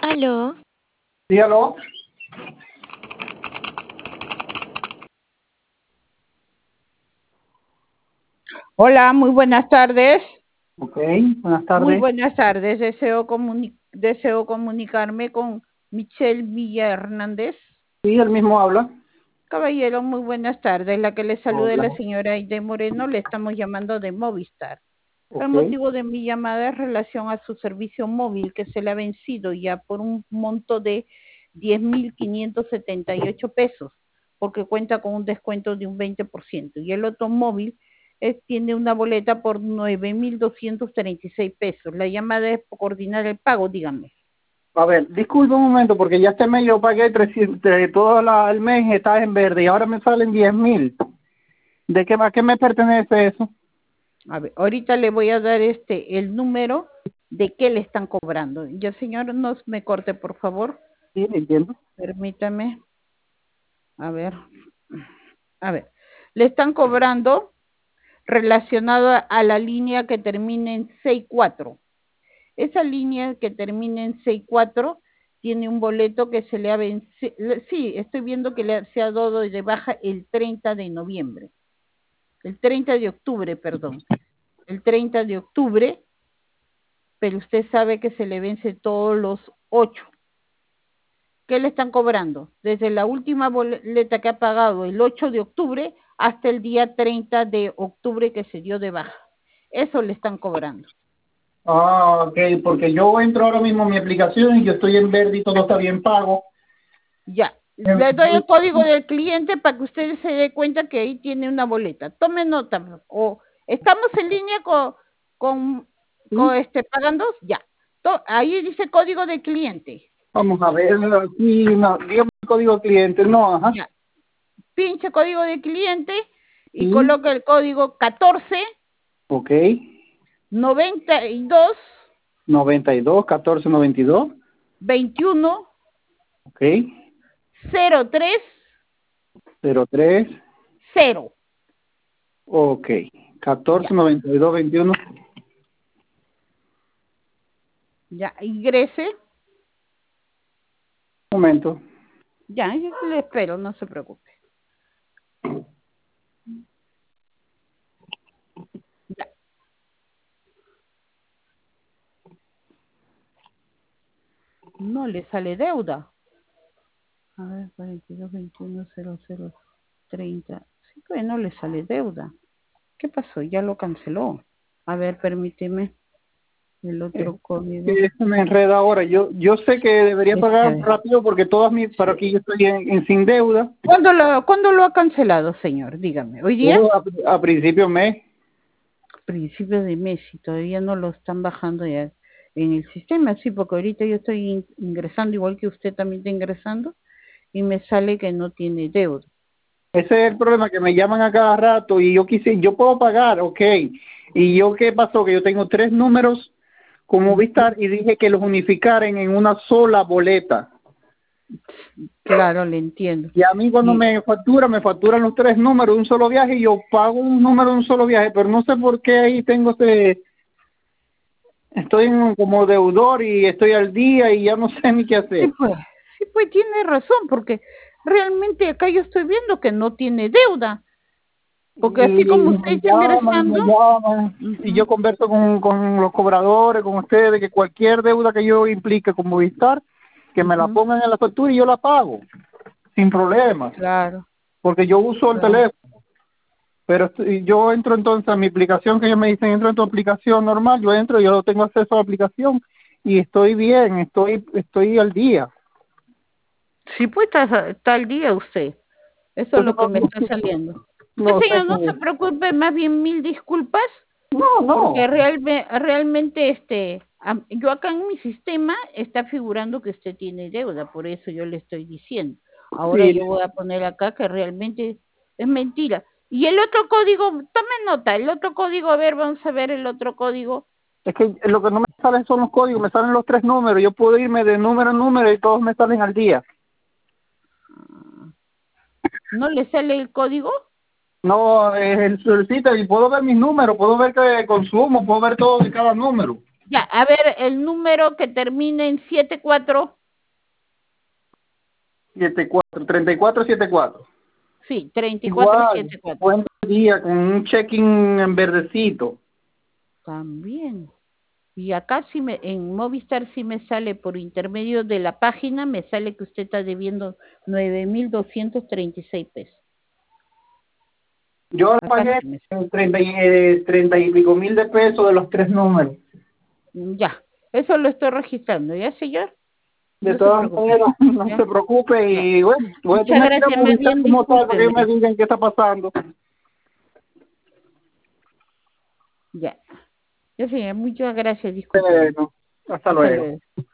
Aló. Dígalo. Hola, muy buenas tardes. Ok, buenas Muy tardes. buenas tardes. Deseo comunicarme con Michelle Villa Hernández. Sí, él mismo habla. Caballero, muy buenas tardes. La que le saluda es Hola. la señora Aide Moreno. Le estamos llamando de Movistar. Ok. El motivo de mi llamada es relación a su servicio móvil que se le ha vencido ya por un monto de 10.578 pesos, porque cuenta con un descuento de un 20%. Y el otro móvil tiene una boleta por 9.236 pesos. La llamada es por coordinar el pago, dígame. A ver, disculpe un momento, porque ya este mes yo pagué 300, todo el mes está en verde y ahora me salen 10.000. ¿A qué me pertenece eso? A ver, ahorita le voy a dar el número de qué le están cobrando. Ya, señor, no me corte, por favor. Sí, entiendo. Permítame. A ver, le están cobrando relacionado a la línea que termina en 64. Esa línea que termina en 64 tiene un boleto que se le ha vencido, sí, estoy viendo que se ha dado de baja el 30 de noviembre, el 30 de octubre, perdón, el 30 de octubre, pero usted sabe que se le vence todos los 8. ¿Qué le están cobrando? Desde la última boleta que ha pagado el 8 de octubre hasta el día 30 de octubre que se dio de baja. Eso le están cobrando. Ah, ok, porque yo entro ahora mismo a mi aplicación y yo estoy en verde y todo está bien pago. Ya, le doy el código del cliente para que usted se dé cuenta que ahí tiene una boleta. Tome nota. O estamos en línea con pagando, ya. Ahí dice código de cliente. Vamos a ver, aquí, no, dígame el código cliente, no, ajá. Ya. Pinche código de cliente y Sí. coloca el código 14 Ok. 92 92, 14, 92. 21 Ok. 03 03. 0. Ok. 14, Ya, 92, 21. ya, ingrese. Un momento. Ya, yo le espero, no se preocupe. Ya. No le sale deuda. A ver, 42, 21, 00, 30. Sí, pues no le sale deuda. ¿Qué pasó? Ya lo canceló. A ver, permíteme el otro código. Que esto me enreda ahora. Yo sé que debería pagar rápido porque para aquí yo estoy sin deuda. ¿Cuándo lo ha cancelado, señor? Dígame. ¿Hoy día? A principio de mes. Principio de mes y todavía no lo están bajando ya en el sistema, sí, porque ahorita yo estoy ingresando igual que usted también está ingresando y me sale que no tiene deuda. Ese es el problema, que me llaman a cada rato y yo puedo pagar, ok. ¿Y yo qué pasó? Que yo tengo 3 números con Movistar y dije que los unificaran en una sola boleta. Claro, le entiendo. Y a mí cuando me facturan los 3 números de un solo viaje y yo pago un número de un solo viaje, pero no sé por qué ahí tengo estoy como deudor y estoy al día y ya no sé ni qué hacer. Sí, pues tiene razón, porque realmente acá yo estoy viendo que no tiene deuda. Porque así como usted está ingresando, me llaman, y yo converso con los cobradores, con ustedes, que cualquier deuda que yo implique con Movistar, que me la pongan en la factura y yo la pago, sin problema. Claro. Porque yo uso el teléfono. Pero yo entro entonces a mi aplicación, que ellos me dicen, entro en tu aplicación normal, yo entro, yo tengo acceso a la aplicación y estoy bien, estoy al día. Sí, pues está al día usted. Eso es lo que me está saliendo. No sé Señor, no se preocupe, más bien 1000 disculpas. No. Porque realmente yo acá en mi sistema está figurando que usted tiene deuda, por eso yo le estoy diciendo. Ahora Sí. yo voy a poner acá que realmente es mentira. Y el otro código, tome nota, el otro código, a ver, vamos a ver el otro código. Es que lo que no me salen son los códigos, me salen los 3 números. Yo puedo irme de número en número y todos me salen al día. ¿No le sale el código? No, el solicita y puedo ver mis números, puedo ver que consumo, puedo ver todo de cada número. Ya, a ver, el número que termina en 74. 74, 3474. Sí, 34 Igual, 74. buen día, con un check-in en verdecito. También. Y acá sí en Movistar sí me sale por intermedio de la página, me sale que usted está debiendo 9.236 pesos. Yo Acá pagué sí me 30 y pico mil de pesos de los 3 números. Ya, eso lo estoy registrando, ¿ya, señor? De No se todas preocupe, maneras, no ¿ya? se preocupe Ya. y bueno, voy a Muchas tener que ir a gracias, más Movistar bien como tal para que me discúlpeme. digan qué está pasando. Ya, ya, señor, muchas gracias, discúlpeme. Bueno, hasta Hasta luego. luego.